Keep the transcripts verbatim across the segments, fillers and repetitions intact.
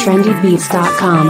trendy beats dot com.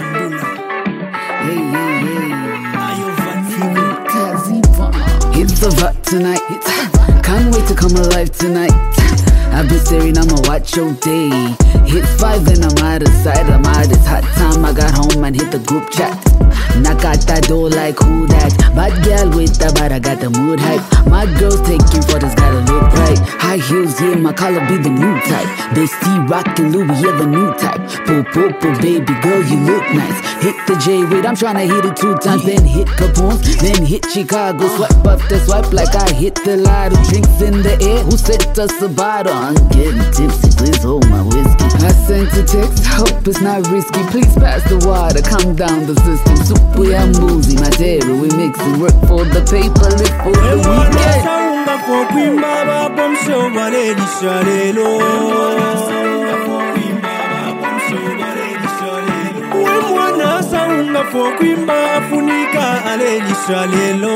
It's the vibe tonight. Can't wait to come alive tonight. I've been staring, I'ma watch your day. Hit five and I'm out of sight. I'm out, it's hot time. I got home and hit the group chat. Knock out that door like who that? Bad girl with the but I got the mood hype. My girl's taking photos, gotta look right. High heels, yeah, my collar be the new type. They still rockin' Louis, yeah, the new type. Poo poo poo, baby girl, you look nice. Hit the J, wait, I'm tryna hit it two times. Then hit Capone, then hit Chicago. Swipe up the swipe like I hit the lotto. Drinks in the air, who set us a bottle? I'm getting tipsy, please hold my whiskey. I sent a text, hope it's not risky. Please pass the water, calm down the system. Super and boozy, my terror, we mixing. Work for the paper, live for the weekend. For Quimba Funika Aleni Shalelo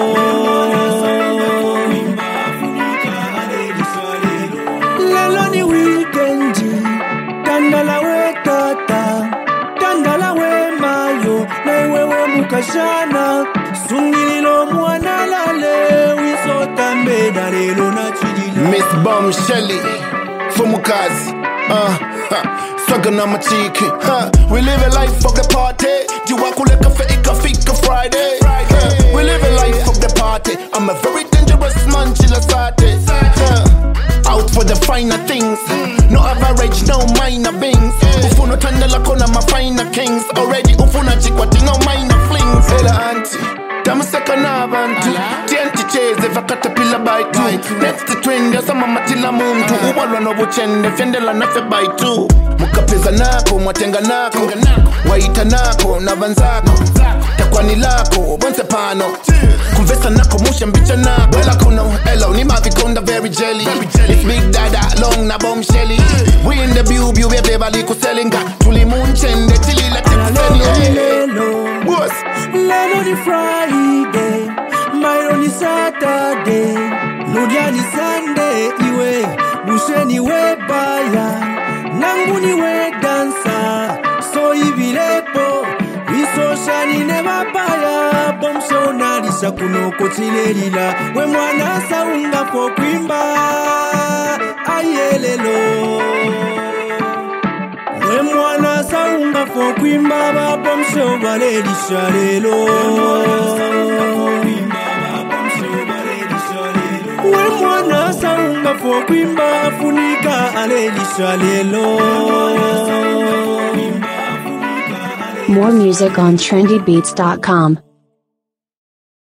Leloni weekendi Dandala we tata Dandala we mayo Newewe mukashana Sungililo mwana lale Wisota mbeda lelo na chidila Miss Bum Shelly Fumukazi Uh, huh. Swaggin' on my cheeky huh. We live a life of the party Jiwakuleka feika fika Friday huh. We live a life of the party I'm a very dangerous man, chilla sate huh. Out for the finer things No average, no minor bings Ufuno tandela kona my finer kings Already ufuna chikwati, no minor flings Ela auntie Damuseka na abantu T N T chase eva katapila by two Next to trend ya sama matila muntu Uwalwa no buchende Fyendela na fe by two Mukapeza nako, mwatenga nako Waita nako, na vanzako Takwani lako, bonse pano Kumvesa nako, musha mbicha nako Wela kuno, hello, ni mavi konda very jelly It's big dada, long na bomb shelly We in the beauty, we beba liku selinga Tuli munchende, tili la tipu Boss Lelo ni Friday Mairo ni Saturday Nudia ni Sunday Iwe Busheni we baya Nangu ni we dansa So ibilepo Wisosha ni neba baya Bomsho narisha kuno kochilelila We mwana saunga po kwimba Ayelelo We mwana saunga fo kwimba baba msho baledi shalelo We mwana saunga fo kwimba funika aledi shalelo More music on trendy beats dot com.